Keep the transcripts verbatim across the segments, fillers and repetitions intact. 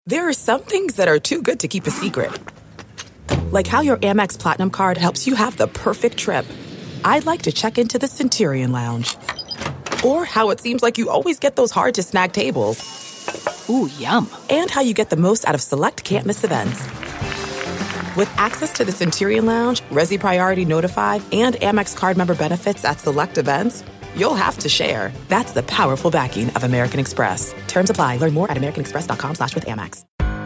There are some things that are too good to keep a secret. Like how your Amex Platinum card helps you have the perfect trip. I'd like to check into the Centurion Lounge. Or how it seems like you always get those hard-to-snag tables. Ooh, yum. And how you get the most out of select can't-miss events. With access to the Centurion Lounge, Resi Priority Notified, and Amex card member benefits at select events, you'll have to share. That's the powerful backing of American Express. Terms apply. Learn more at americanexpress.com slash with Amex.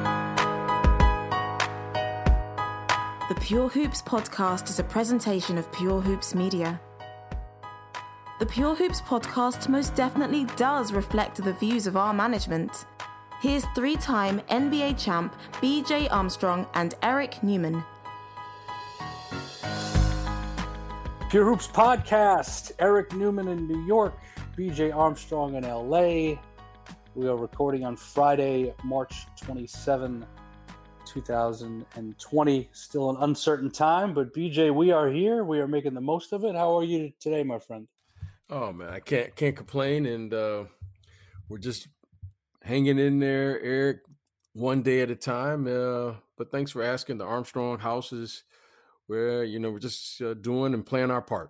The Pure Hoops podcast is a presentation of Pure Hoops Media. The Pure Hoops podcast most definitely does reflect the views of our management. Here's three-time N B A champ B J Armstrong and Eric Newman. Pure Hoops podcast. Eric Newman in New York, B J Armstrong in L A. We are recording on Friday, March twenty-seventh, twenty twenty. Still an uncertain time, but B J, we are here. We are making the most of it. How are you today, my friend? Oh man, I can't can't complain, and uh, we're just hanging in there, Eric, one day at a time. Uh, but thanks for asking. The Armstrong house is where, you know, we're just uh, doing and playing our part.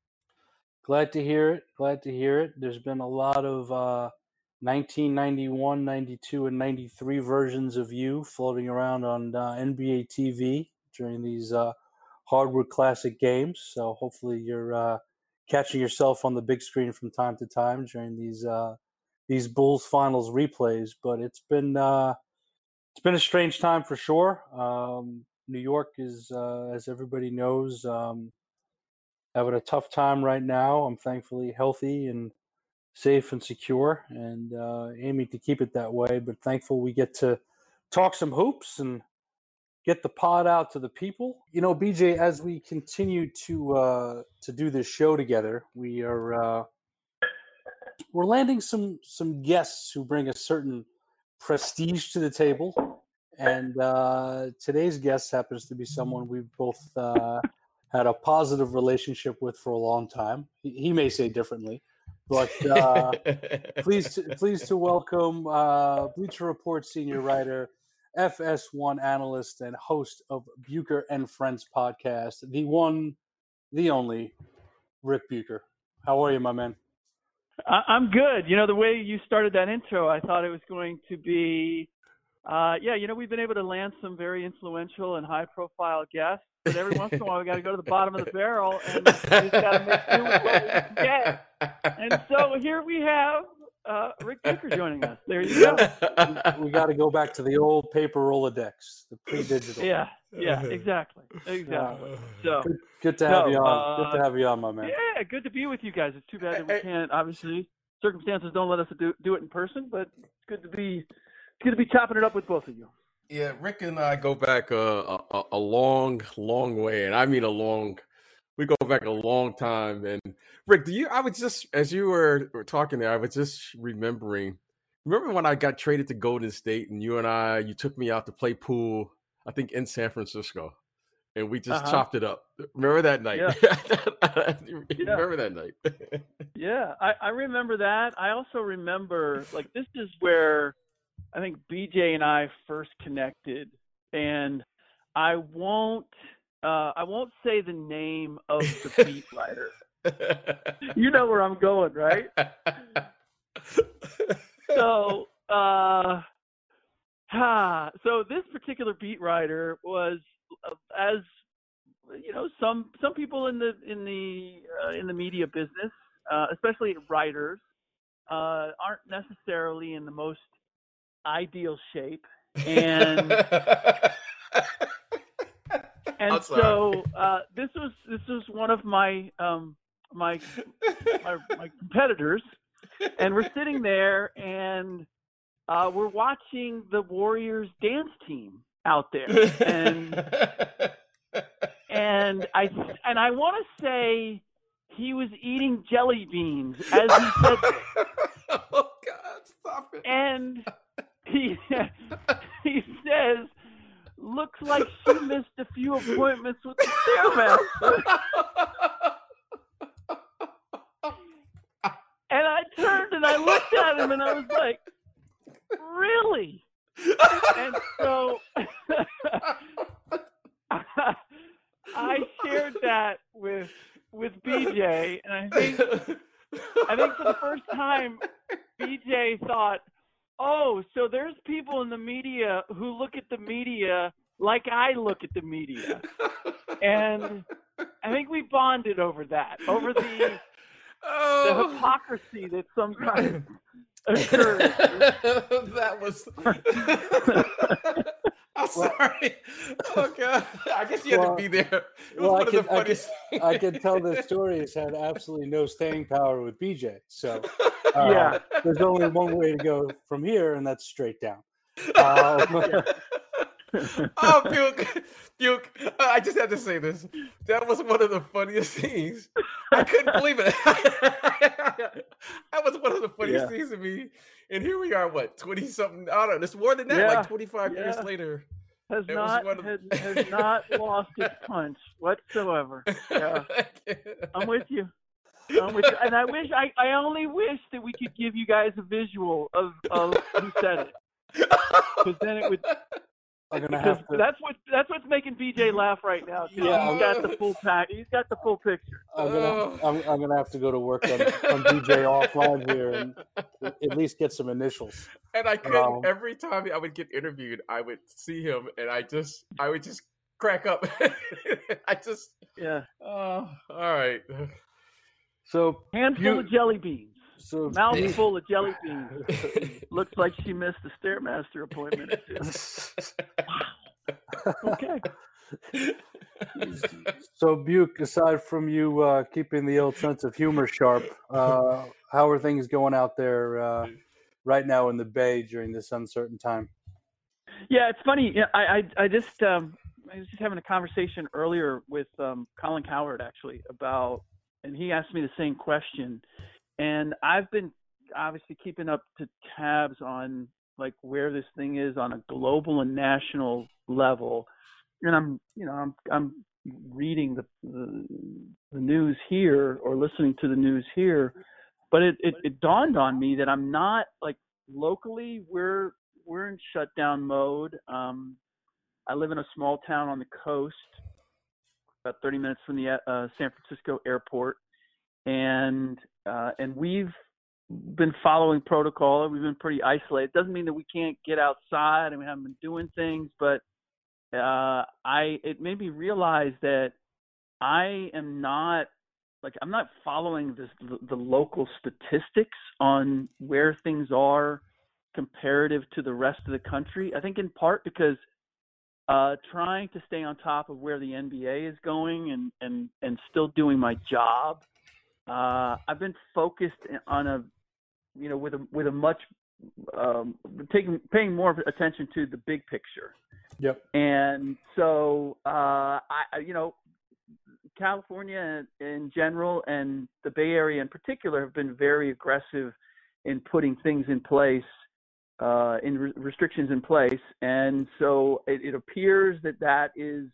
Glad to hear it. Glad to hear it. There's been a lot of uh, nineteen ninety-one, ninety-two, and ninety-three versions of you floating around on uh, N B A T V during these uh, Hardwood Classic games. So hopefully you're uh, catching yourself on the big screen from time to time during these uh, these Bulls finals replays. But it's been uh, it's been a strange time for sure. Um, New York is, uh, as everybody knows, um, having a tough time right now. I'm thankfully healthy and safe and secure, and uh, aiming to keep it that way. But thankful we get to talk some hoops and get the pod out to the people. You know, B J, as we continue to uh, to do this show together, we are uh, we're landing some some guests who bring a certain prestige to the table. And uh, today's guest happens to be someone we've both uh, had a positive relationship with for a long time. He, he may say differently, but uh, pleased, to, pleased to welcome uh, Bleacher Report senior writer, F S one analyst, and host of Bucher and Friends podcast, the one, the only, Rick Bucher. How are you, my man? I'm good. You know, the way you started that intro, I thought it was going to be Uh, yeah, you know, we've been able to land some very influential and high-profile guests, but every once in a while we got to go to the bottom of the barrel and we just got to make do with what we can get. And so here we have uh, Rick Bucher joining us. There you go. We, we got to go back to the old paper Rolodex, the pre-digital. Yeah, yeah, exactly, exactly. So good, good to have no, you on. Uh, good to have you on, my man. Yeah, good to be with you guys. It's too bad that we can't. Obviously, circumstances don't let us do do it in person, but it's good to be. It's good to be chopping it up with both of you. Yeah, Rick and I go back a, a, a long, long way, and I mean a long. We go back a long time. And Rick, do you? I was just as you were, were talking there, I was just remembering. Remember when I got traded to Golden State, and you and I, you took me out to play pool, I think in San Francisco, and we just uh-huh. chopped it up. Remember that night? Yeah. Remember that night? Yeah, I, I remember that. I also remember, like, this is where I think B J and I first connected, and I won't uh, I won't say the name of the beat writer. You know where I'm going, right? So, uh, ha, so this particular beat writer was, uh, as you know, some some people in the in the uh, in the media business, uh, especially writers, uh, aren't necessarily in the most ideal shape, and and so uh, this was this was one of my um, my, my my competitors, and we're sitting there and uh, we're watching the Warriors dance team out there, and and I and I want to say he was eating jelly beans as he said this. Oh God, stop it! And He he says, looks like she missed a few appointments with the Stairmaster. And I turned and I looked at him and I was like, really? and so I shared that with with B J, and I think I think for the first time, B J thought, "Oh, so there's people in the media who look at the media like I look at the media," and I think we bonded over that, over the oh. the hypocrisy that sometimes occurs. That was. I'm sorry. Oh God! I guess you had well, to be there. It was well, one I of can, the I, funniest can, I can tell the story has had absolutely no staying power with B J. So uh, Yeah. there's only one way to go from here, and that's straight down. Um, oh, Buke, Buke! I just had to say this. That was one of the funniest things. I couldn't believe it. That was one of the funniest Yeah. things to me. And here we are, what, twenty something? I don't know. It's more than that. Yeah. Like twenty-five Yeah. years later. Has It was not one of- has, has not lost its punch whatsoever. Yeah, I'm with you. I'm with you. And I wish I, I only wish that we could give you guys a visual of, of who said it, because then it would. I'm gonna Because have to. that's what that's what's making B J laugh right now. Too. Yeah, he's got the full pack. He's got the full picture. I'm gonna, I'm, I'm gonna have to go to work on, on B J offline here and at least get some initials. And I couldn't. Um, Every time I would get interviewed, I would see him, and I just, I would just crack up. I just, Yeah. oh, all right. So Handful you- of jelly beans. So Mouthful of jelly beans. Looks like she missed the Stairmaster appointment or two. Okay. So Buke, aside from you uh, keeping the old sense of humor sharp, uh, how are things going out there uh, right now in the Bay during this uncertain time? Yeah, it's funny. Yeah, I, I, I just, um, I was just having a conversation earlier with um, Colin Cowherd actually about, and he asked me the same question, and I've been obviously keeping up to tabs on like where this thing is on a global and national level, and I'm, you know, I'm, I'm reading the, the, the news here or listening to the news here, but it, it, it dawned on me that I'm not like locally. We're we're in shutdown mode. Um, I live in a small town on the coast, about thirty minutes from the uh, San Francisco airport, and uh, and we've been following protocol. We've been pretty isolated. It doesn't mean that we can't get outside and we haven't been doing things, but uh, I it made me realize that I am not like I'm not following this the local statistics on where things are comparative to the rest of the country. I think in part because uh, trying to stay on top of where the N B A is going and and and still doing my job. Uh, I've been focused on a, you know, with a with a much um, taking paying more attention to the big picture. Yep. And so uh, I, you know, California in general and the Bay Area in particular have been very aggressive in putting things in place, uh, in re- restrictions in place, and so it, it appears that that is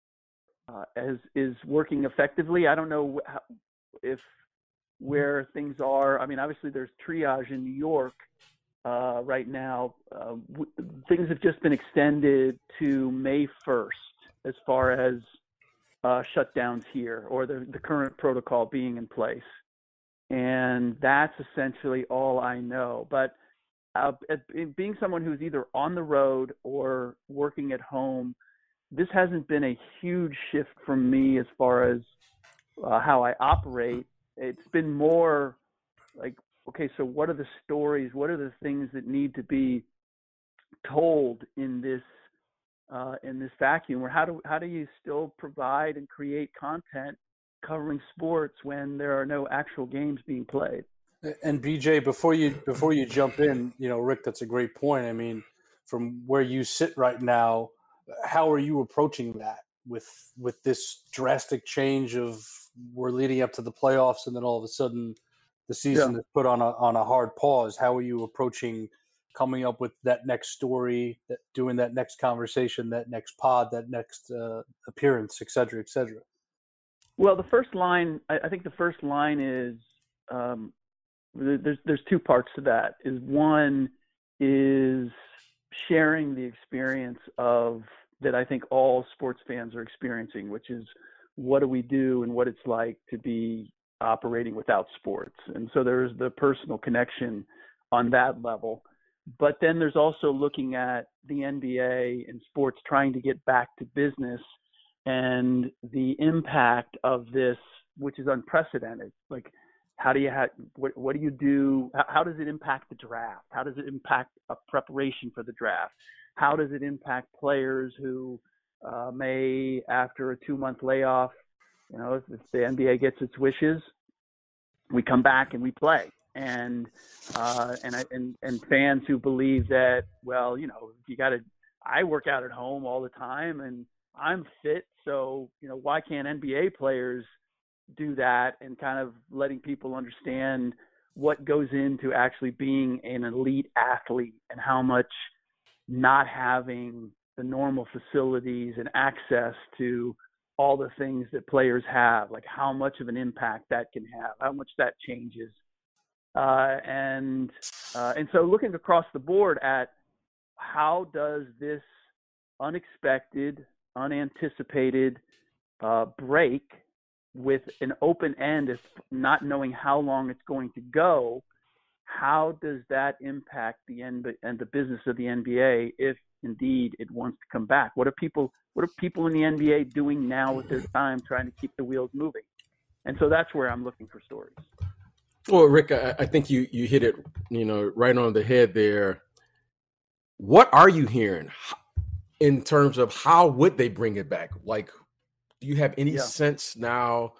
uh, as is working effectively. I don't know how, if where things are. I mean, obviously there's triage in New York uh, right now. Uh, w- things have just been extended to May first as far as uh, shutdowns here or the, the current protocol being in place. And that's essentially all I know. But uh, being someone who's either on the road or working at home, this hasn't been a huge shift for me as far as uh, how I operate. It's been more like, okay, so what are the stories? What are the things that need to be told in this uh, in this vacuum? Or how do how do you still provide and create content covering sports when there are no actual games being played? And B J, before you before you jump in, you know, Rick, that's a great point. I mean, from where you sit right now, how are you approaching that with with this drastic change of we're leading up to the playoffs and then all of a sudden the season Yeah. is put on a on a hard pause? How are you approaching coming up with that next story, that doing that next conversation, that next pod, that next uh, appearance, et cetera, et cetera? Well, the first line, I, I think the first line is um, there's there's two parts to that. Is one is sharing the experience of that I think all sports fans are experiencing, which is what do we do and what it's like to be operating without sports. And so there's the personal connection on that level. But then there's also looking at the N B A and sports trying to get back to business and the impact of this, which is unprecedented. Like, how do you have, what, what do you do? How, how does it impact the draft? How does it impact a preparation for the draft? How does it impact players who uh, may, after a two month layoff, you know, if, if the N B A gets its wishes, we come back and we play. And, uh, and, I, and, and fans who believe that, well, you know, you got to, I work out at home all the time and I'm fit. So, you know, why can't N B A players do that, and kind of letting people understand what goes into actually being an elite athlete and how much not having the normal facilities and access to all the things that players have, like how much of an impact that can have, how much that changes. Uh, and, uh, and so looking across the board at how does this unexpected, unanticipated uh, break with an open end, if not knowing how long it's going to go, how does that impact the end and the business of the N B A if indeed it wants to come back? What are people what are people in the N B A doing now with their time trying to keep the wheels moving? And so that's where I'm looking for stories. Well, Rick, I, I think you you hit it, you know, right on the head there. What are you hearing in terms of how would they bring it back? Like, do you have any yeah. sense now,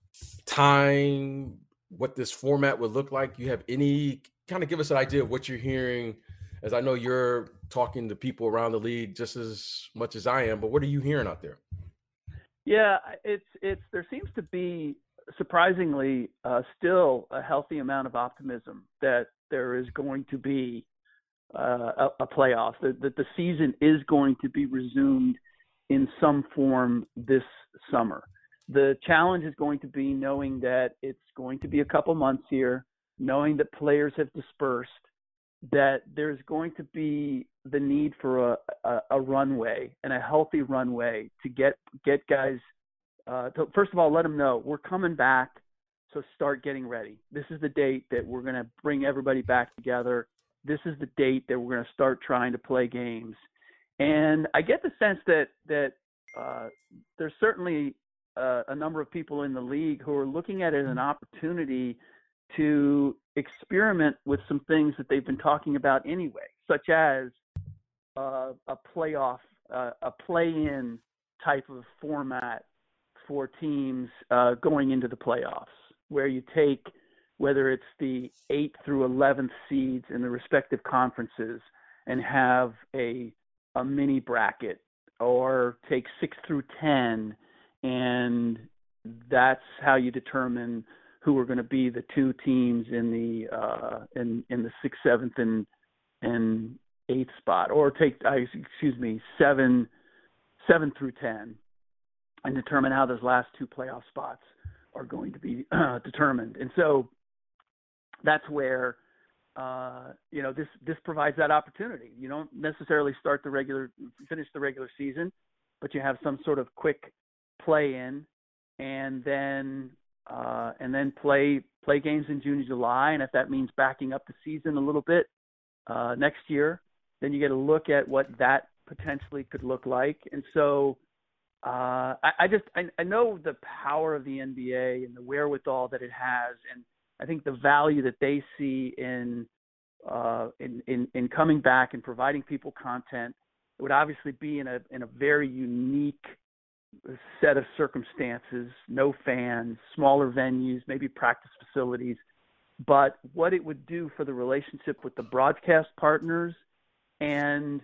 time, what this format would look like? You have any kind of give us an idea of what you're hearing, as I know you're talking to people around the league just as much as I am, but what are you hearing out there? Yeah, it's, it's, there seems to be surprisingly uh, still a healthy amount of optimism that there is going to be uh, a, a playoff, that, that the season is going to be resumed in some form this summer. The challenge is going to be knowing that it's going to be a couple months here, knowing that players have dispersed, that there's going to be the need for a, a, a runway and a healthy runway to get, get guys, uh, to, first of all, let them know we're coming back. So start getting ready. This is the date that we're going to bring everybody back together. This is the date that we're going to start trying to play games. And I get the sense that that uh, there's certainly uh, a number of people in the league who are looking at it as an opportunity to experiment with some things that they've been talking about anyway, such as uh, a playoff, uh, a play-in type of format for teams uh, going into the playoffs, where you take whether it's the eighth through eleventh seeds in the respective conferences and have a a mini bracket, or take six through ten, and that's how you determine who are going to be the two teams in the uh, in in the sixth, seventh, and and eighth spot, or take uh, excuse me seven seven through ten, and determine how those last two playoff spots are going to be uh, determined. And so that's where. Uh, you know, this, this provides that opportunity. You don't necessarily start the regular, finish the regular season, but you have some sort of quick play in, and then, uh, and then play, play games in June and July. And if that means backing up the season a little bit, uh, next year, then you get a look at what that potentially could look like. And so, uh, I, I just, I, I know the power of the N B A and the wherewithal that it has. And I think the value that they see in, uh, in, in, in coming back and providing people content, it would obviously be in a, in a very unique set of circumstances, no fans, smaller venues, maybe practice facilities, but what it would do for the relationship with the broadcast partners. And,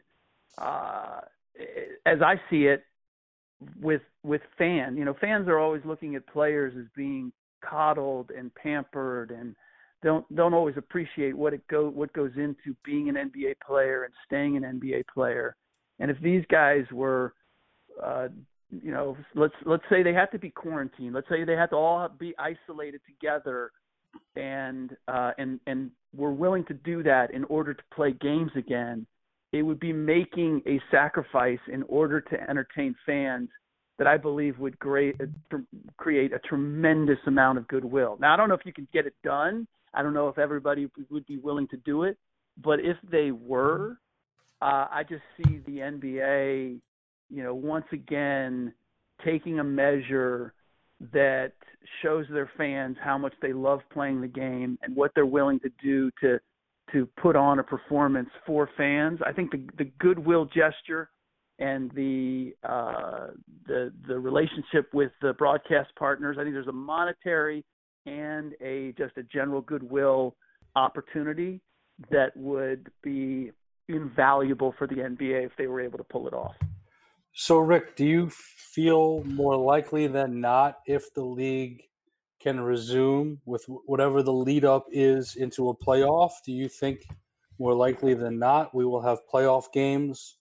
uh, as I see it with, with fans, you know, fans are always looking at players as being coddled and pampered, and don't don't always appreciate what it go what goes into being an N B A player and staying an N B A player. And if these guys were, uh, you know, let's let's say they had to be quarantined, let's say they had to all be isolated together, and uh, and and were willing to do that in order to play games again, it would be making a sacrifice in order to entertain fans that I believe would great, uh, create a tremendous amount of goodwill. Now, I don't know if you can get it done. I don't know if everybody would be willing to do it. But if they were, uh, I just see the N B A, you know, once again taking a measure that shows their fans how much they love playing the game and what they're willing to do to to put on a performance for fans. I think the the goodwill gesture and the uh, the the relationship with the broadcast partners, I think there's a monetary and a just a general goodwill opportunity that would be invaluable for the N B A if they were able to pull it off. So, Rick, do you feel more likely than not, if the league can resume with whatever the lead up is into a playoff, do you think more likely than not we will have playoff games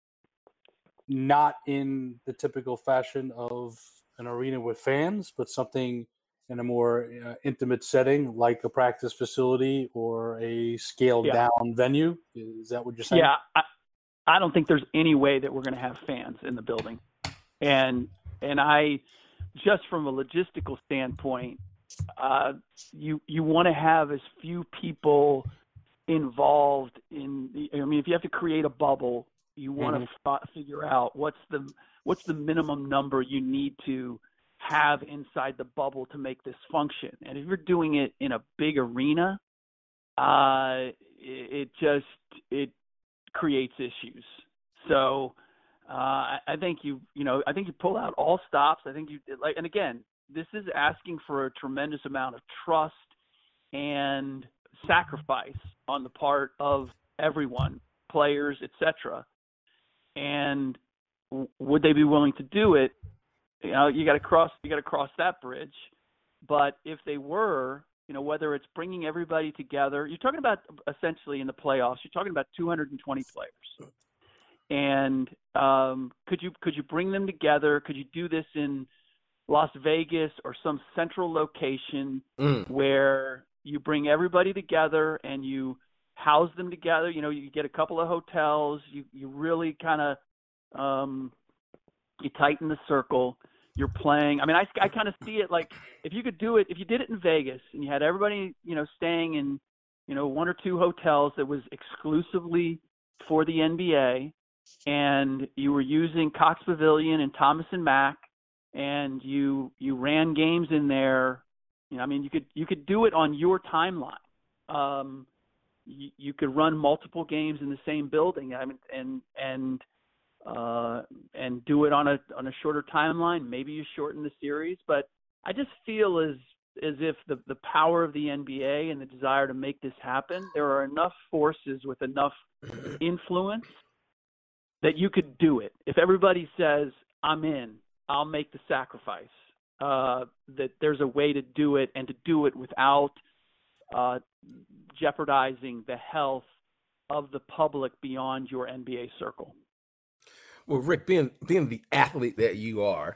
not in the typical fashion of an arena with fans, but something in a more uh, intimate setting like a practice facility or a scaled yeah. down venue? Is that what you're saying? Yeah, I, I don't think there's any way that we're going to have fans in the building. And and I, just from a logistical standpoint, uh, you you want to have as few people involved in the, I mean, if you have to create a bubble, you want mm-hmm. to f- figure out what's the what's the minimum number you need to have inside the bubble to make this function. And if you're doing it in a big arena, uh, it, it just it creates issues. So uh, I think you you know I think you pull out all stops. I think you like, and again, this is asking for a tremendous amount of trust and sacrifice on the part of everyone, players, et cetera. And w- would they be willing to do it? You know, you got to cross you got to cross that bridge. But if they were, you know, whether it's bringing everybody together, you're talking about essentially in the playoffs, you're talking about two hundred twenty players. And um, could you could you bring them together? Could you do this in Las Vegas or some central location mm. where you bring everybody together and you house them together? You know, you get a couple of hotels. You you really kind of um, you tighten the circle. You're playing. I mean, I, I kind of see it like if you could do it, if you did it in Vegas and you had everybody, you know, staying in, you know, one or two hotels that was exclusively for the N B A, and you were using Cox Pavilion and Thomas and Mack, and you you ran games in there. You know, I mean, you could you could do it on your timeline. Um, you, you could run multiple games in the same building. I mean, and and uh, and do it on a on a shorter timeline. Maybe you shorten the series, but I just feel as as if the the power of the N B A and the desire to make this happen, there are enough forces with enough influence that you could do it. If everybody says, I'm in, I'll make the sacrifice, uh, that there's a way to do it and to do it without uh, jeopardizing the health of the public beyond your N B A circle. Well, Rick, being being the athlete that you are,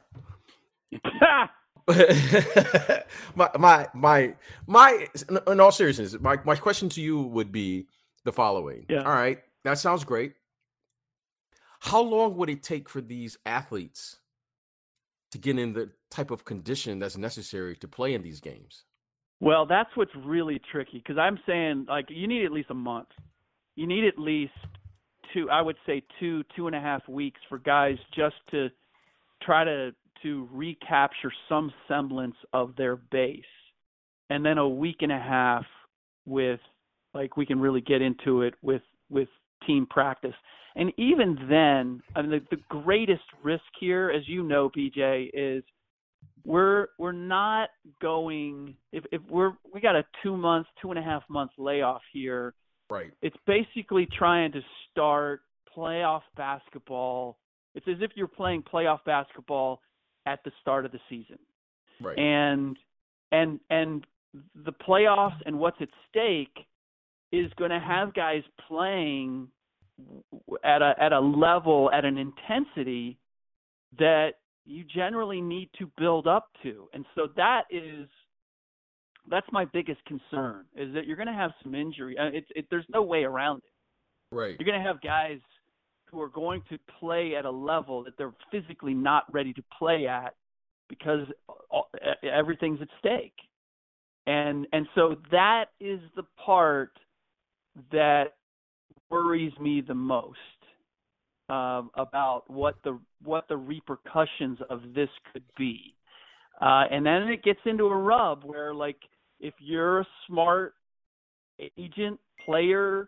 my my my my in all seriousness, my, my question to you would be the following. Yeah. All right, that sounds great. How long would it take for these athletes to get in the type of condition that's necessary to play in these games? Well, that's what's really tricky, because I'm saying, like, you need at least a month. You need at least two, I would say two, two and a half weeks for guys just to try to to recapture some semblance of their base. And then a week and a half with, like, we can really get into it with, with team practice. And even then, I mean, the, the greatest risk here, as you know, B J, is we're we're not going if if we're we got a two month, two and a half month layoff here. Right. It's basically trying to start playoff basketball. It's as if you're playing playoff basketball at the start of the season. Right. And and and the playoffs and what's at stake is going to have guys playing at a at a level, at an intensity that you generally need to build up to. And so that is that's my biggest concern, is that you're going to have some injury. It's it, there's no way around it. Right. You're going to have guys who are going to play at a level that they're physically not ready to play at because everything's at stake. And and so that is the part that worries me the most uh, about what the what the repercussions of this could be. Uh, and then it gets into a rub where, like, if you're a smart agent, player,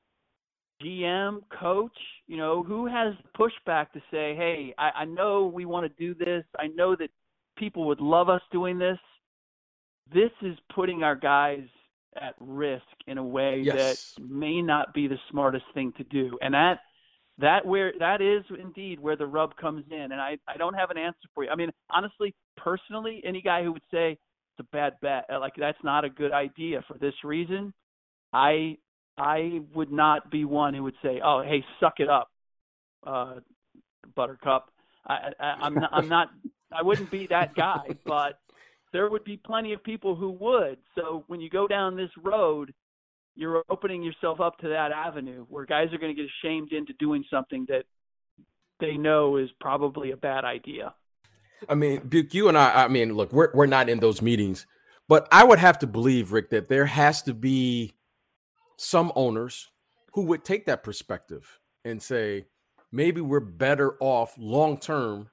G M, coach, you know, who has the pushback to say, hey, I, I know we want to do this. I know that people would love us doing this. This is putting our guys at risk in a way yes. that may not be the smartest thing to do. And that that where that is indeed where the rub comes in. And I, I don't have an answer for you. I mean, honestly, personally, any guy who would say it's a bad bet, like that's not a good idea for this reason, I I would not be one who would say, oh, hey, suck it up, uh, Buttercup. I, I, I'm not, I'm not I wouldn't be that guy, but there would be plenty of people who would. So when you go down this road, you're opening yourself up to that avenue where guys are going to get shamed into doing something that they know is probably a bad idea. I mean, Buke, you and I, I mean, look, we're we're not in those meetings, but I would have to believe, Rick, that there has to be some owners who would take that perspective and say, maybe we're better off long-term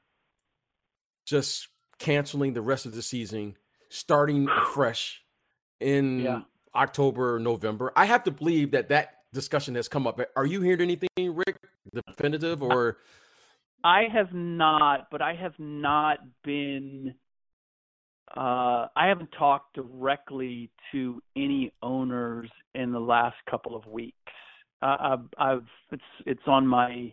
just canceling the rest of the season, starting fresh in yeah. October, November. I have to believe that that discussion has come up. Are you hearing anything, Rick, definitive or? I have not, but I have not been, uh, I haven't talked directly to any owners in the last couple of weeks. Uh, I've, I've, it's, it's on my,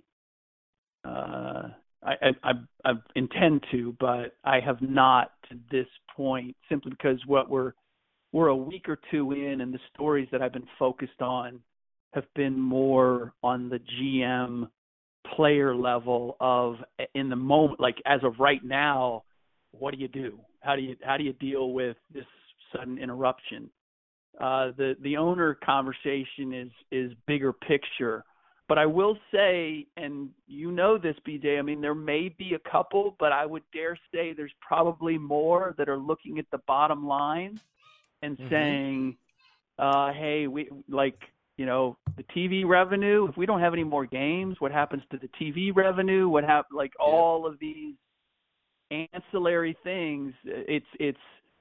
uh, I, I, I intend to, but I have not to this point, simply because what we're we're a week or two in, and the stories that I've been focused on have been more on the G M player level of in the moment, like as of right now, what do you do? How do you how do you deal with this sudden interruption? Uh, the the owner conversation is is bigger picture. But I will say, and you know this, B J, I mean, there may be a couple, but I would dare say there's probably more that are looking at the bottom line and mm-hmm. saying, uh, hey, we like, you know, the T V revenue, if we don't have any more games, what happens to the T V revenue? What hap- like yeah. all of these ancillary things, it's, it's,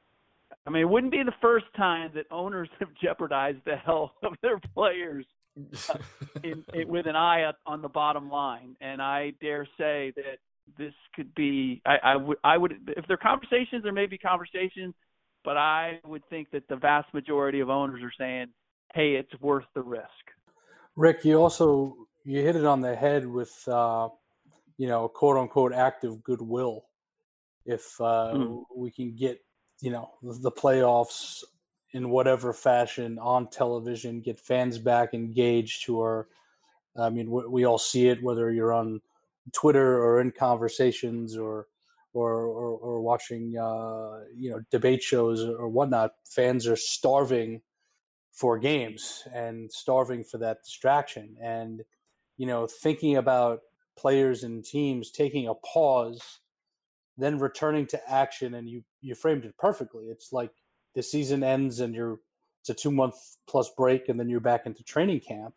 I mean, it wouldn't be the first time that owners have jeopardized the health of their players. uh, in, in, with an eye on the bottom line, and I dare say that this could be. I, I would. I would. If there are conversations, there may be conversations, but I would think that the vast majority of owners are saying, "Hey, it's worth the risk." Rick, you also you hit it on the head with, uh, you know, quote unquote active goodwill. If uh, mm. we can get, you know, the playoffs in whatever fashion on television, get fans back engaged who are, I mean, we, we all see it, whether you're on Twitter or in conversations or, or, or, or watching, uh, you know, debate shows or whatnot. Fans are starving for games and starving for that distraction. And, you know, thinking about players and teams taking a pause, then returning to action. And you, you framed it perfectly. It's like, the season ends and you're it's a two month plus break, and then you're back into training camp.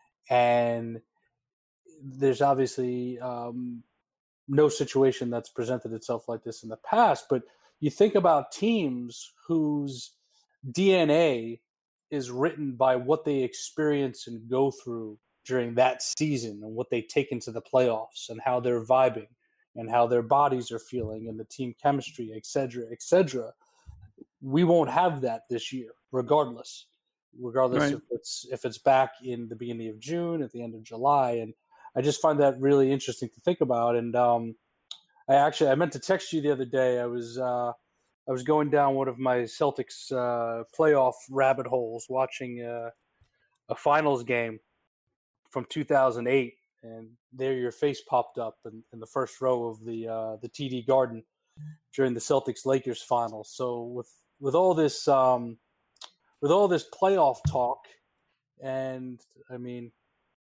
And there's obviously um, no situation that's presented itself like this in the past. But you think about teams whose D N A is written by what they experience and go through during that season and what they take into the playoffs and how they're vibing and how their bodies are feeling and the team chemistry, et cetera, et cetera. We won't have that this year, regardless, regardless right. if it's if it's back in the beginning of June, at the end of July. And I just find that really interesting to think about. And um, I actually I meant to text you the other day. I was uh, I was going down one of my Celtics uh, playoff rabbit holes, watching uh, a finals game from two thousand eight, and there your face popped up in, in the first row of the uh, the T D Garden during the Celtics Lakers finals. So with with all this um, with all this playoff talk, and I mean,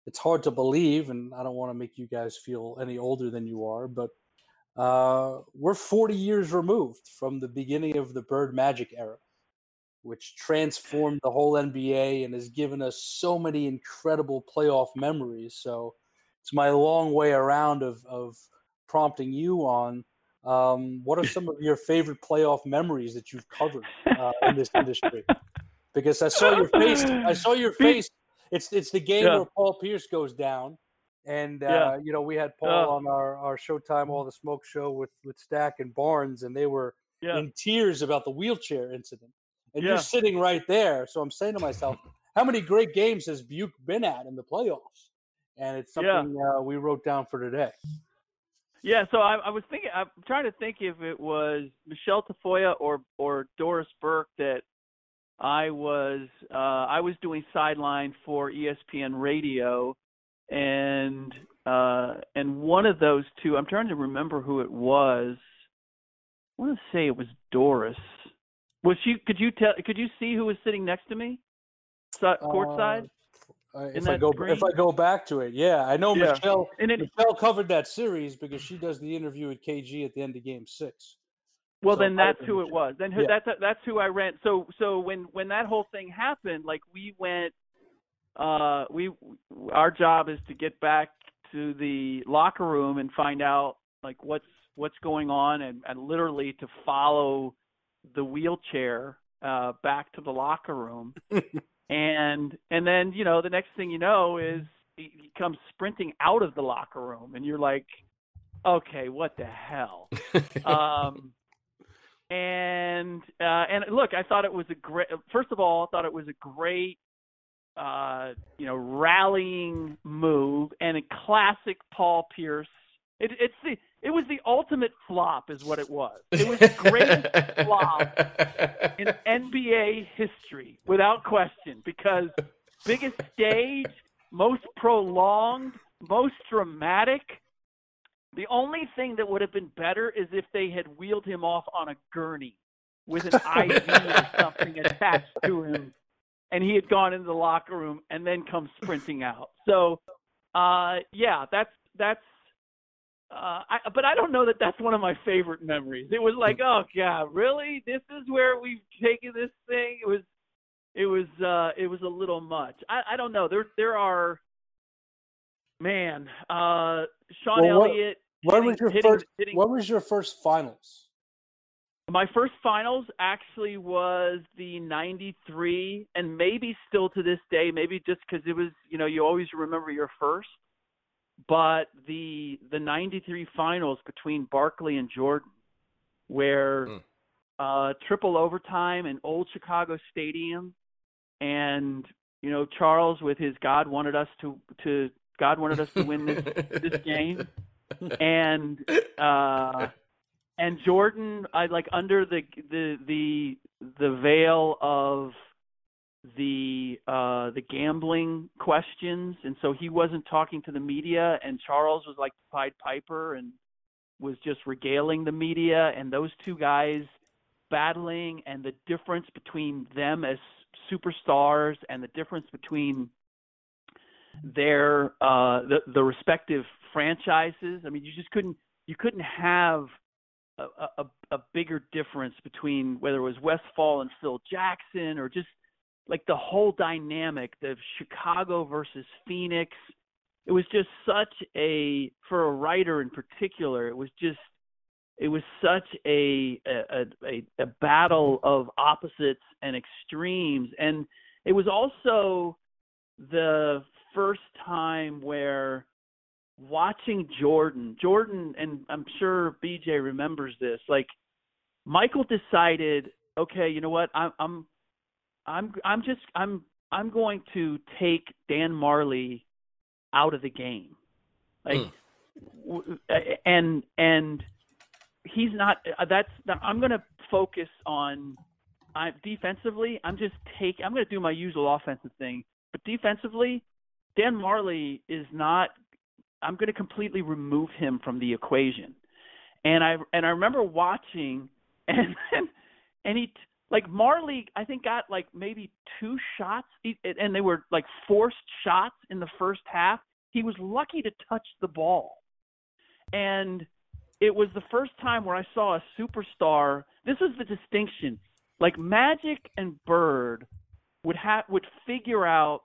it's hard to believe, and I don't want to make you guys feel any older than you are, but uh, we're forty years removed from the beginning of the Bird Magic era, which transformed the whole N B A and has given us so many incredible playoff memories. So it's my long way around of, of prompting you on um, what are some of your favorite playoff memories that you've covered uh, in this industry? Because I saw your face. I saw your face. It's it's the game yeah. where Paul Pierce goes down. And, uh, yeah. you know, we had Paul on our, our Showtime All the Smoke show with, with Stack and Barnes, and they were yeah. in tears about the wheelchair incident. And yeah. you're sitting right there. So I'm saying to myself, how many great games has Buke been at in the playoffs? And it's something yeah. uh, we wrote down for today. Yeah, so I, I was thinking, I'm trying to think if it was Michelle Tafoya or or Doris Burke that I was uh, I was doing sideline for E S P N Radio, and uh, and one of those two, I'm trying to remember who it was. I want to say it was Doris. Was she? Could you tell? Could you see who was sitting next to me, courtside? Uh, if I go, screen? if I go back to it, yeah, I know yeah. Michelle. And it, Michelle covered that series because she does the interview at K G at the end of Game Six. Well, so then that's who it was. Then yeah. that's that's who I ran. So so when when that whole thing happened, like we went, uh, we our job is to get back to the locker room and find out like what's what's going on, and, and literally to follow the wheelchair uh, back to the locker room. And and then, you know, the next thing you know is he, he comes sprinting out of the locker room, and you're like, okay, what the hell? um, and uh, and look, I thought it was a great. First of all, I thought it was a great, uh, you know, rallying move and a classic Paul Pierce. It, it's the it was the ultimate flop, is what it was. It was the greatest flop in N B A history, without question, because biggest stage, most prolonged, most dramatic. The only thing that would have been better is if they had wheeled him off on a gurney with an I V or something attached to him, and he had gone into the locker room and then come sprinting out. So, uh, yeah, that's that's. Uh, I, but I don't know that that's one of my favorite memories. It was like, oh God, really? This is where we've taken this thing. It was, it was, uh, it was a little much. I, I don't know. There, there are, man. Uh, Sean well, what, Elliott. When hitting, was your hitting, first? hitting, When was your first finals? My first finals actually was the ninety-three, and maybe still to this day, maybe just because it was, you know, you always remember your first. But the the ninety-three finals between Barkley and Jordan, where mm. uh, triple overtime in Old Chicago Stadium, and you know Charles with his God wanted us to to God wanted us to win this this game, and uh, and Jordan, I like under the the the the veil of the uh the gambling questions, and so he wasn't talking to the media, and Charles was like the Pied Piper and was just regaling the media, and those two guys battling, and the difference between them as superstars and the difference between their uh the, the respective franchises. I mean, you just couldn't you couldn't have a, a, a bigger difference between whether it was Westfall and Phil Jackson, or just like the whole dynamic, the Chicago versus Phoenix. It was just such a, for a writer in particular, it was just, it was such a a, a, a battle of opposites and extremes. And it was also the first time where watching Jordan, Jordan, and I'm sure B J remembers this, like Michael decided, okay, you know what, I'm, I'm, I'm I'm just I'm I'm going to take Dan Marley out of the game, like, mm. and and he's not. That's I'm going to focus on. I defensively, I'm just take. I'm going to do my usual offensive thing, but defensively, Dan Marley is not. I'm going to completely remove him from the equation, and I and I remember watching, and and, and he. like Marley, I think got like maybe two shots, and they were like forced shots in the first half. He was lucky to touch the ball, and it was the first time where I saw a superstar. This is the distinction. Like Magic and Bird would have would figure out,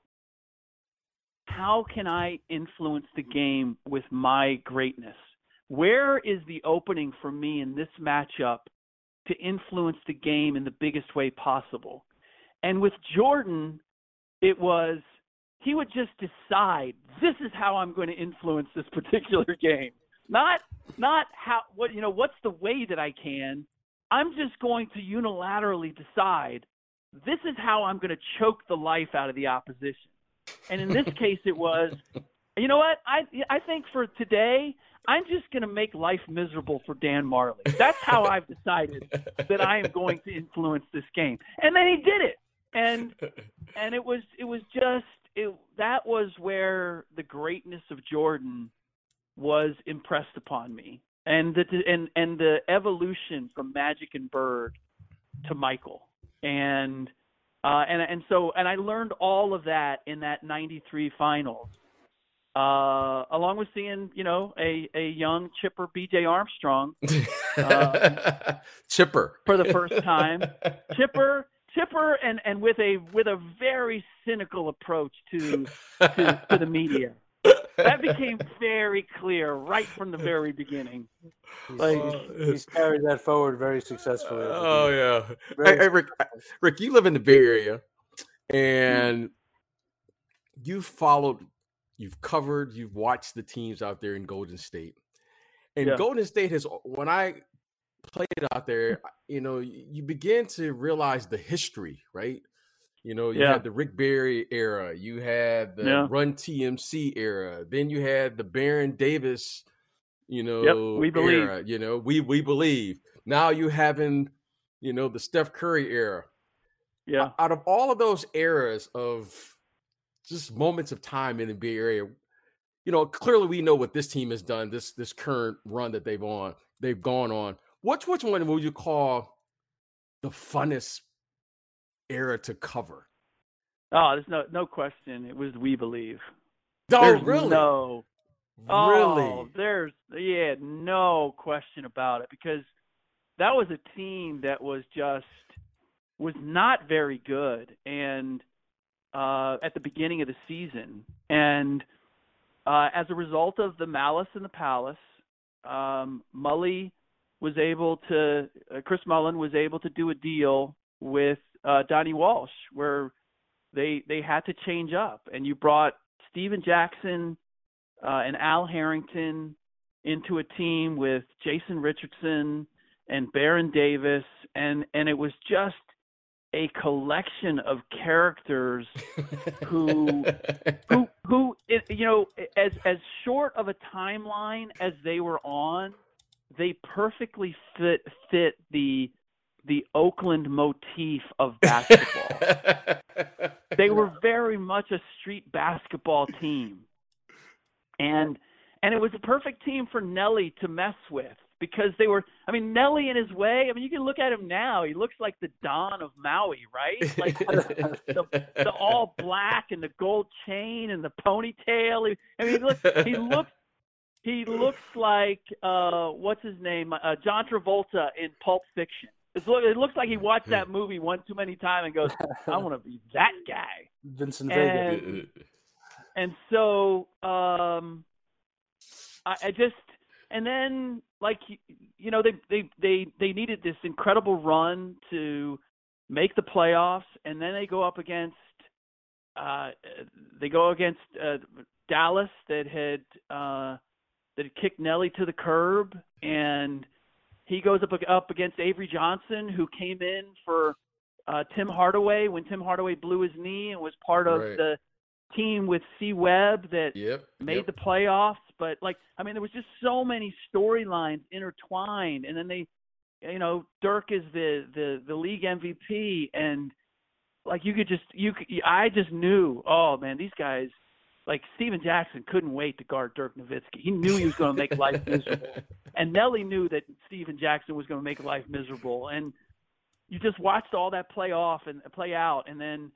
how can I influence the game with my greatness? Where is the opening for me in this matchup to influence the game in the biggest way possible? And with Jordan, it was, he would just decide, this is how I'm going to influence this particular game. Not, not how, what, you know, what's the way that I can? I'm just going to unilaterally decide, this is how I'm going to choke the life out of the opposition. And in this case, it was, you know what? I I think for today, I'm just going to make life miserable for Dan Marley. That's how I've decided that I am going to influence this game. And then he did it. And and it was it was just it, that was where the greatness of Jordan was impressed upon me, and the and and the evolution from Magic and Bird to Michael. And Uh, and and so and I learned all of that in that ninety-three finals, uh, along with seeing, you know, a, a young chipper B J Armstrong, uh, chipper for the first time, chipper chipper and, and with a with a very cynical approach to to, to the media. That became very clear right from the very beginning. Like, he's, he's carried that forward very successfully. Oh yeah, Very hey, hey, Rick, Rick, you live in the Bay Area, and mm-hmm. you've followed, you've covered, you've watched the teams out there in Golden State, and yeah. Golden State has. When I played out there, you know, you begin to realize the history, right? You know, you yeah. had the Rick Barry era, you had the yeah. Run T M C era, then you had the Baron Davis, you know, yep, we believe. era. You know, we we believe. Now you having, you know, the Steph Curry era. Yeah. Out of all of those eras of just moments of time in the Bay Area, you know, clearly we know what this team has done. This this current run that they've on, they've gone on. Which which one would you call the funnest era to cover? Oh, there's no no question. It was We Believe. Oh, there's really? No. Really? Oh, there's yeah, no question about it, because that was a team that was just was not very good, and uh, at the beginning of the season, and uh, as a result of the malice in the palace, um, Mully was able to uh, Chris Mullin was able to do a deal with Uh, Donnie Walsh, where they they had to change up, and you brought Steven Jackson uh, and Al Harrington into a team with Jason Richardson and Baron Davis, and and it was just a collection of characters who who who it, you know, as as short of a timeline as they were on, they perfectly fit fit the the Oakland motif of basketball. They were very much a street basketball team. And and it was a perfect team for Nelly to mess with, because they were, I mean, Nelly in his way, I mean, you can look at him now, he looks like the Don of Maui, right? Like the, the, the all black and the gold chain and the ponytail. I mean, he looks, he looks, he looks like, uh, what's his name? Uh, John Travolta in Pulp Fiction. It's, it looks like he watched that movie one too many times and goes, I want to be that guy. Vincent and, Vega. And so um, I, I just – and then, like, you know, they, they, they, they needed this incredible run to make the playoffs, and then they go up against uh, – they go against uh, Dallas that had uh, that had kicked Nelly to the curb, and – he goes up up against Avery Johnson, who came in for uh, Tim Hardaway when Tim Hardaway blew his knee and was part of right. the team with C. Webb that yep, made yep. the playoffs. But, like, I mean, there was just so many storylines intertwined. And then they, you know, Dirk is the, the, the league M V P. And, like, you could just – you, I just knew, oh, man, these guys – like, Steven Jackson couldn't wait to guard Dirk Nowitzki. He knew he was going to make life miserable. And Nelly knew that Steven Jackson was going to make life miserable. And, you just watched all that play off and play out, and then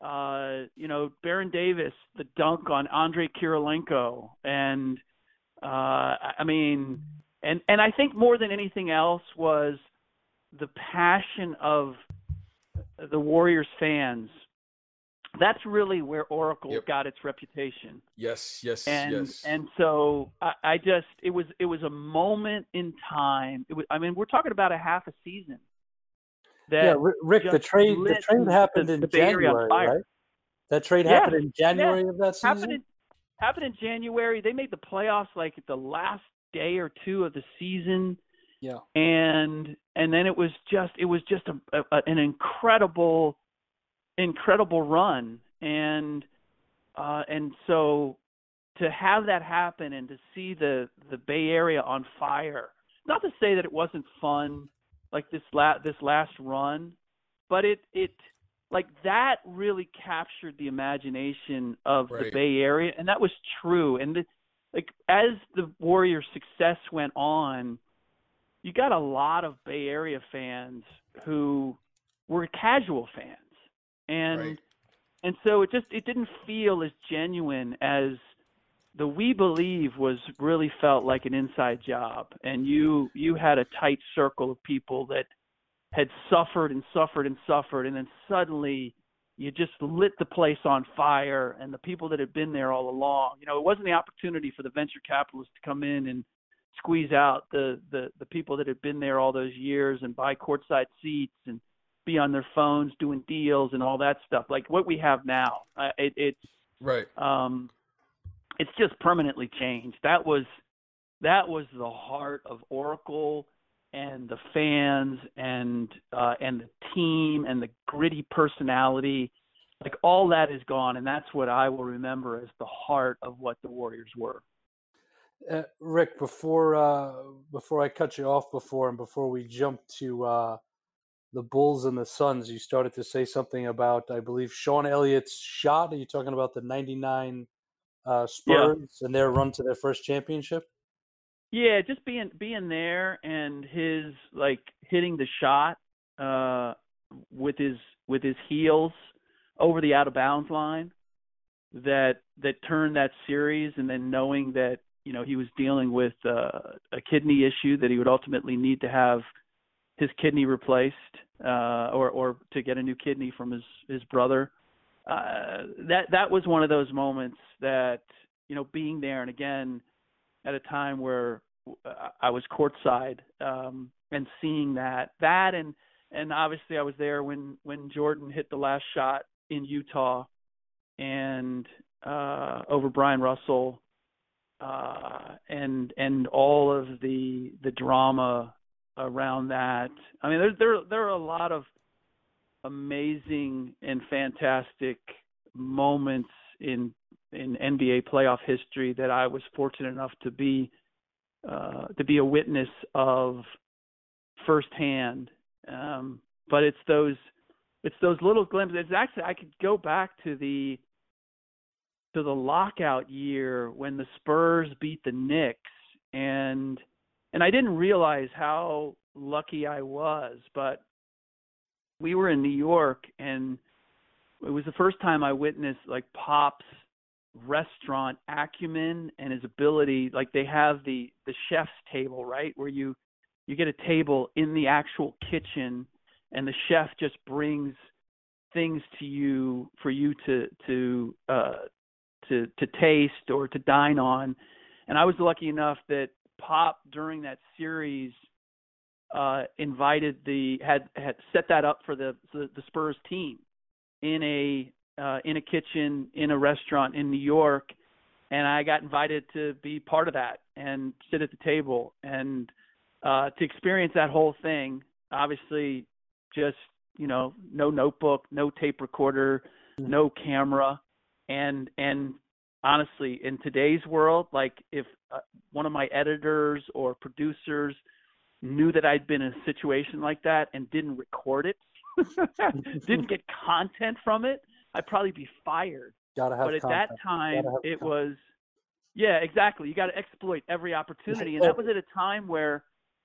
uh, you know, Baron Davis, the dunk on Andrei Kirilenko, and uh, I mean, and and I think more than anything else was the passion of the Warriors fans. That's really where Oracle Yep. got its reputation. Yes, yes, And yes. and so I, I just it was it was a moment in time. It was, I mean, we're talking about a half a season. That Yeah, Ri- Rick, the just trade the lit trade happened the- in the Bay Area on January, fire. right? That trade Yeah, happened in January yeah. of that season. happened in, happened in January. They made the playoffs like at the last day or two of the season. Yeah. And and then it was just it was just a, a, an incredible incredible run, and uh, and so to have that happen and to see the the Bay Area on fire. Not to say that it wasn't fun, like this la- this last run, but it it like that really captured the imagination of the Right. Bay Area, and that was true. And the, like as the Warriors' success went on, you got a lot of Bay Area fans who were casual fans, and Right. and so it just it didn't feel as genuine as the We Believe was really felt like an inside job, and you you had a tight circle of people that had suffered and suffered and suffered, and then suddenly you just lit the place on fire, and the people that had been there all along. You know, it wasn't the opportunity for the venture capitalists to come in and squeeze out the, the, the people that had been there all those years and buy courtside seats and be on their phones doing deals and all that stuff, like what we have now. Uh, it, it's Right. um, it's just permanently changed. That was that was the heart of Oracle, and the fans, and uh, and the team, and the gritty personality. Like all that is gone, and that's what I will remember as the heart of what the Warriors were. Uh, Rick, before uh, before I cut you off before and before we jump to uh, the Bulls and the Suns, you started to say something about, I believe, Sean Elliott's shot. Are you talking about the ninety-nine uh, Spurs and their run to their first championship? Yeah, just being being there and his like hitting the shot uh, with his with his heels over the out of bounds line that that turned that series, and then knowing that, you know, he was dealing with uh, a kidney issue, that he would ultimately need to have his kidney replaced uh, or or to get a new kidney from his his brother. Uh, that that was one of those moments that, you know, being there, and again at a time where I was courtside um, and seeing that that and and obviously I was there when when Jordan hit the last shot in Utah and uh, over Brian Russell. Uh, and and all of the the drama around that. I mean, there there there are a lot of amazing and fantastic moments in in N B A playoff history that I was fortunate enough to be uh, to be a witness of firsthand. Um, but it's those it's those little glimpses. It's actually, I could go back to the to the lockout year when the Spurs beat the Knicks, and and I didn't realize how lucky I was, but we were in New York, and it was the first time I witnessed like Pop's restaurant acumen and his ability. Like they have the the chef's table, right, where you you get a table in the actual kitchen, and the chef just brings things to you for you to to uh to to taste or to dine on. And I was lucky enough that Pop during that series uh invited the had had set that up for the the, the Spurs team in a uh in a kitchen in a restaurant in New York, and I got invited to be part of that and sit at the table and uh to experience that whole thing. Obviously, just, you know, no notebook, no tape recorder, no camera. And and honestly, in today's world, like if uh, one of my editors or producers knew that I'd been in a situation like that and didn't record it, didn't get content from it, I'd probably be fired. Gotta have but at content. that time, it content. was, yeah, exactly. You got to exploit every opportunity. And that was at a time where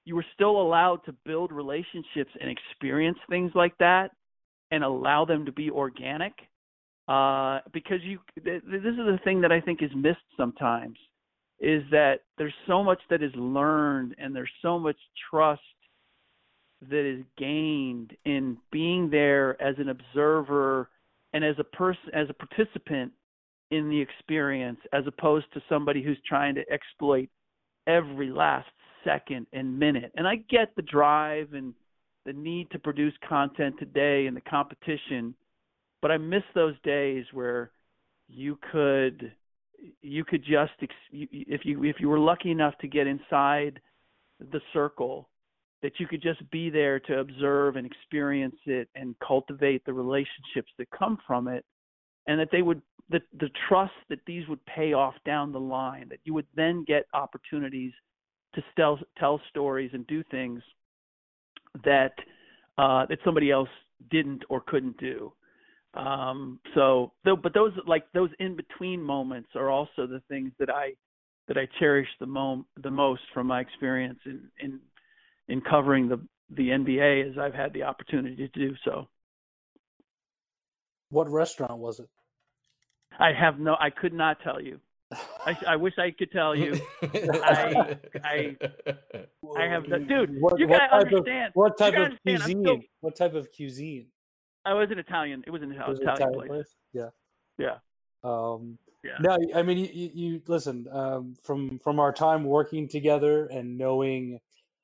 you were still allowed to build relationships and experience things like that and allow them to be organic. Uh, because you, th- this is the thing that I think is missed sometimes, is that there's so much that is learned and there's so much trust that is gained in being there as an observer and as a person, as a participant in the experience, as opposed to somebody who's trying to exploit every last second and minute. And I get the drive and the need to produce content today and the competition, but I miss those days where you could, you could just, if you, if you were lucky enough to get inside the circle, that you could just be there to observe and experience it and cultivate the relationships that come from it. And that they would, the, the trust that these would pay off down the line, that you would then get opportunities to tell, tell stories and do things that, uh, that somebody else didn't or couldn't do. Um, so, though, but those, like those in-between moments are also the things that I, that I cherish the mo- the most from my experience in, in, in covering the, the N B A, as I've had the opportunity to do so. What restaurant was it? I have no, I could not tell you. I, I wish I could tell you. I, I, I have no, dude, What, you what gotta type understand. Of, what type you of cuisine? Still, what type of cuisine? I was an Italian. It was an Italian, was Italian, Italian place. place. Yeah. Yeah. Um, yeah. No, I mean, you, you, you listen, um, from, from our time working together and knowing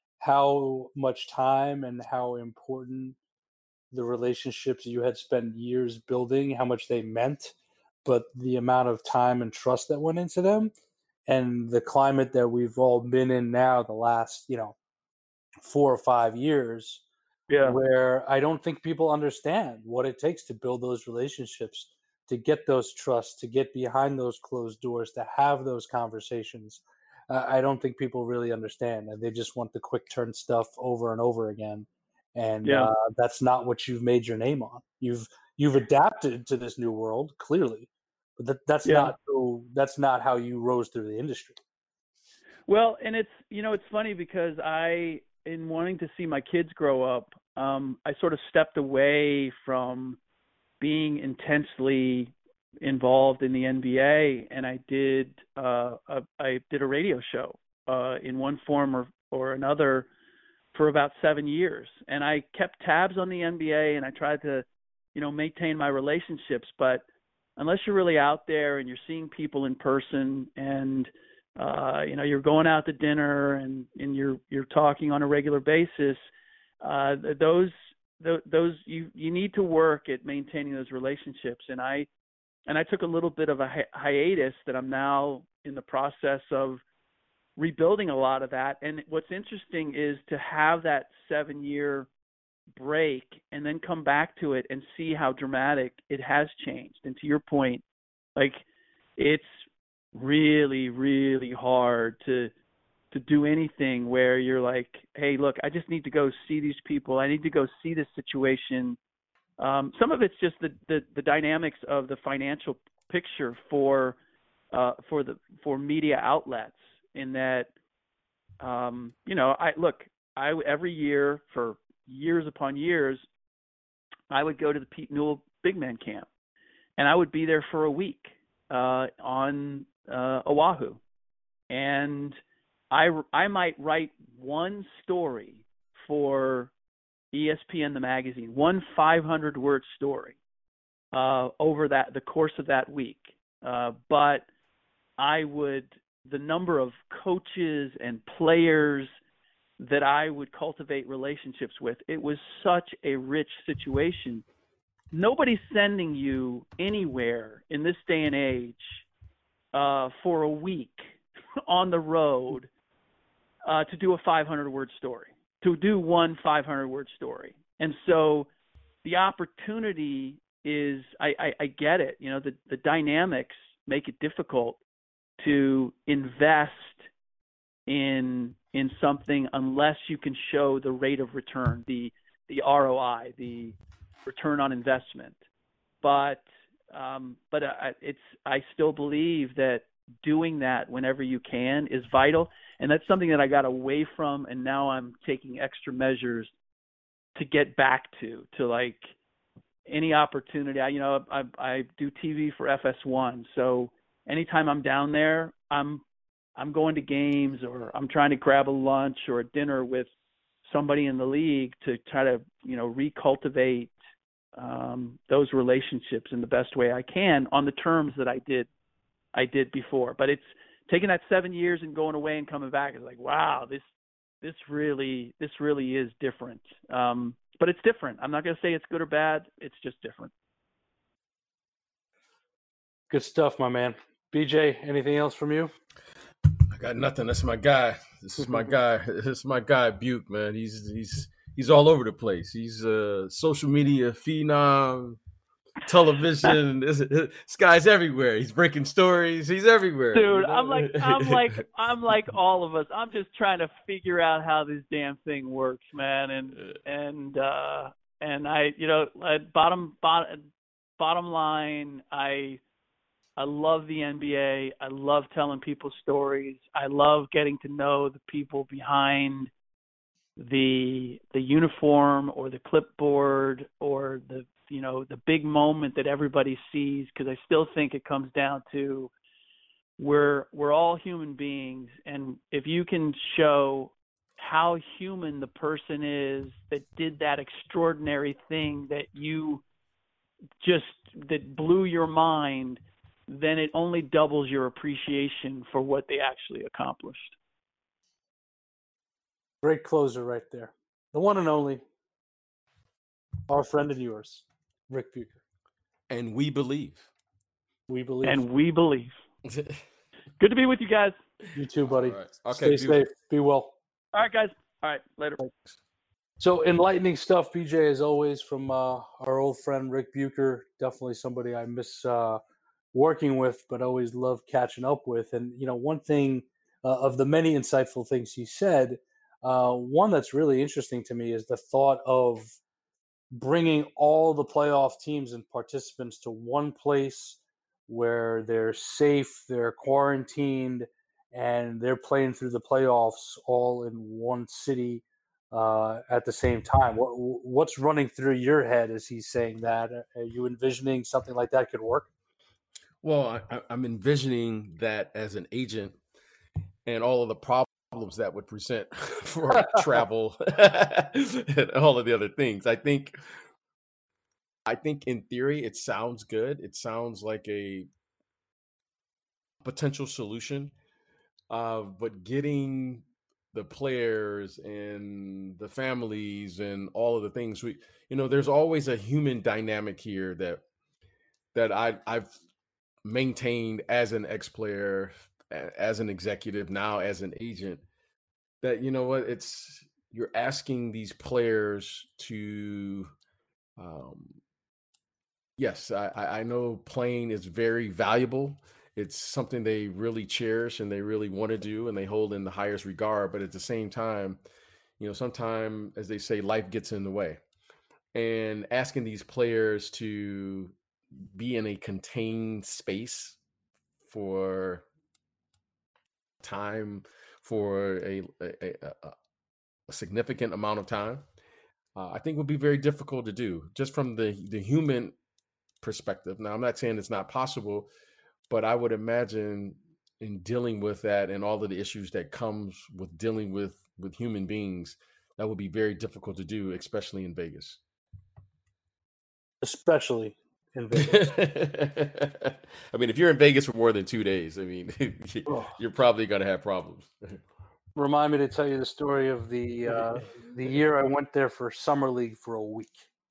how much time and how important the relationships you had spent years building, how much they meant, but the amount of time and trust that went into them, and the climate that we've all been in now the last, you know, four or five years, yeah. where I don't think people understand what it takes to build those relationships, to get those trusts, to get behind those closed doors, to have those conversations. Uh, I don't think people really understand, and they just want the quick turn stuff over and over again. And yeah. uh, that's not what you've made your name on. You've you've adapted to this new world, clearly, but that, that's yeah. not so, that's not how you rose through the industry. Well, and it's, you know, it's funny because I, in wanting to see my kids grow up, um, I sort of stepped away from being intensely involved in the N B A, and I did uh, a, I did a radio show uh, in one form or, or another for about seven years. And I kept tabs on the N B A, and I tried to, you know, maintain my relationships. But unless you're really out there and you're seeing people in person and, uh, you know, you're going out to dinner and, and you're, you're talking on a regular basis, uh, those, those, you, you need to work at maintaining those relationships. And I, and I took a little bit of a hi- hiatus that I'm now in the process of rebuilding a lot of that. And what's interesting is to have that seven year break and then come back to it and see how dramatic it has changed. And to your point, like, it's really, really hard to, to do anything where you're like, hey, look, I just need to go see these people. I need to go see this situation. Um, some of it's just the, the, the dynamics of the financial picture for, uh, for the, for media outlets. In that, um, you know, I look, I every year for years upon years, I would go to the Pete Newell Big Man Camp, and I would be there for a week uh, on uh, Oahu, and I I might write one story for E S P N the magazine, one five hundred word story uh, over that the course of that week, uh, but I would. The number of coaches and players that I would cultivate relationships with, it was such a rich situation. Nobody's sending you anywhere in this day and age uh, for a week on the road uh, to do a five hundred word story, to do one five hundred word story. And so the opportunity is, I, I, I get it, you know, the, the dynamics make it difficult to invest in in something unless you can show the rate of return, the the R O I, the return on investment. But um, but I, it's I still believe that doing that whenever you can is vital. And that's something that I got away from, and now I'm taking extra measures to get back to, to like any opportunity. I, you know, I, I do T V for F S one. So anytime I'm down there, I'm, I'm going to games, or I'm trying to grab a lunch or a dinner with somebody in the league to try to, you know, recultivate um, those relationships in the best way I can on the terms that I did, I did before. But it's taking that seven years and going away and coming back is like, wow, this, this really, this really is different. Um, but it's different. I'm not going to say it's good or bad. It's just different. Good stuff, my man. B J, anything else from you? I got nothing. That's my guy. This is my guy. This is my guy, Buke, man. He's he's he's all over the place. He's a social media phenom, television. This, this guy's everywhere. He's breaking stories. He's everywhere. Dude, you know? I'm like I'm like I'm like all of us. I'm just trying to figure out how this damn thing works, man. And and uh, and I, you know, bottom bottom bottom line, I. I love the N B A. I love telling people stories. I love getting to know the people behind the the uniform or the clipboard or the, you know, the big moment that everybody sees, because I still think it comes down to we're we're all human beings, and if you can show how human the person is that did that extraordinary thing that you just that blew your mind, then it only doubles your appreciation for what they actually accomplished. Great closer right there. The one and only, our friend and yours, Rick Bucher. And we believe. We believe. And we believe. Good to be with you guys. You too, buddy. All right. Okay, Stay be safe. Be well. All right, guys. All right, later. So enlightening stuff, B J, as always, from uh, our old friend Rick Bucher. Definitely somebody I miss uh, working with, but always love catching up with. And, you know, one thing uh, of the many insightful things he said, uh, one that's really interesting to me is the thought of bringing all the playoff teams and participants to one place where they're safe, they're quarantined, and they're playing through the playoffs all in one city uh, at the same time. What, what's running through your head as he's saying that? Are you envisioning something like that could work? Well, I, I'm envisioning that as an agent and all of the problems that would present for travel and all of the other things. I think, I think in theory, it sounds good. It sounds like a potential solution, uh, but getting the players and the families and all of the things we, you know, there's always a human dynamic here that that I, I've maintained as an ex-player, as an executive, now as an agent, that, you know what, it's, you're asking these players to, um, yes, I, I know playing is very valuable. It's something they really cherish and they really want to do and they hold in the highest regard. But at the same time, you know, sometimes, as they say, life gets in the way. And asking these players to be in a contained space for time, for a, a, a, a significant amount of time, uh, I think would be very difficult to do just from the, the human perspective. Now, I'm not saying it's not possible, but I would imagine in dealing with that and all of the issues that comes with dealing with, with human beings, that would be very difficult to do, especially in Vegas. Especially in Vegas. I mean, if you're in Vegas for more than two days, I mean, you're probably going to have problems. Remind me to tell you the story of the uh, the year I went there for Summer League for a week.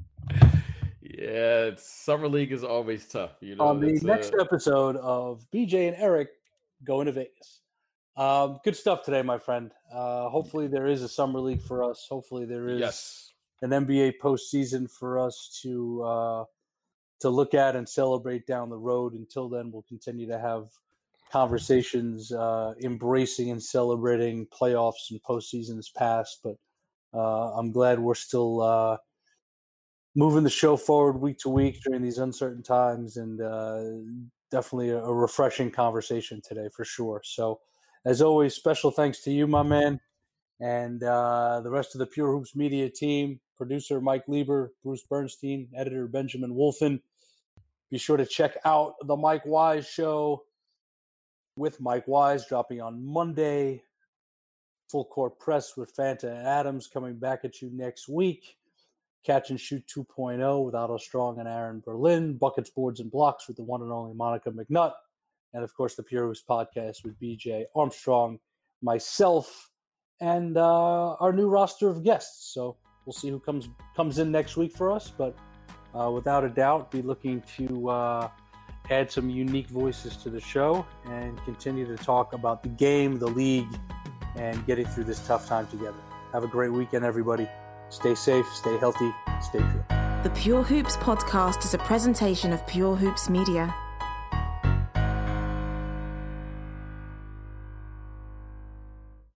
Yeah, Summer League is always tough. You know, on the it's, next uh... episode of B J and Eric going to Vegas. Um, good stuff today, my friend. Uh, hopefully there is a Summer League for us. Hopefully there is yes. an N B A postseason for us to uh, to look at and celebrate down the road. Until then, we'll continue to have conversations uh, embracing and celebrating playoffs and postseasons past. But uh, I'm glad we're still uh, moving the show forward week to week during these uncertain times, and uh, definitely a, a refreshing conversation today for sure. So As always, special thanks to you, my man, and uh, the rest of the Pure Hoops Media team, producer Mike Lieber, Bruce Bernstein, editor Benjamin Wolfen. Be sure to check out the Mike Wise Show with Mike Wise, dropping on Monday. Full Court Press with Fanta and Adams coming back at you next week. Catch and Shoot two point oh with Otto Strong and Aaron Berlin. Buckets, Boards, and Blocks with the one and only Monica McNutt. And, of course, the Pure Hoops Podcast with B J Armstrong, myself, and uh, our new roster of guests. So we'll see who comes comes in next week for us. But uh, without a doubt, be looking to uh, add some unique voices to the show and continue to talk about the game, the league, and getting through this tough time together. Have a great weekend, everybody. Stay safe, stay healthy, stay pure. The Pure Hoops Podcast is a presentation of Pure Hoops Media.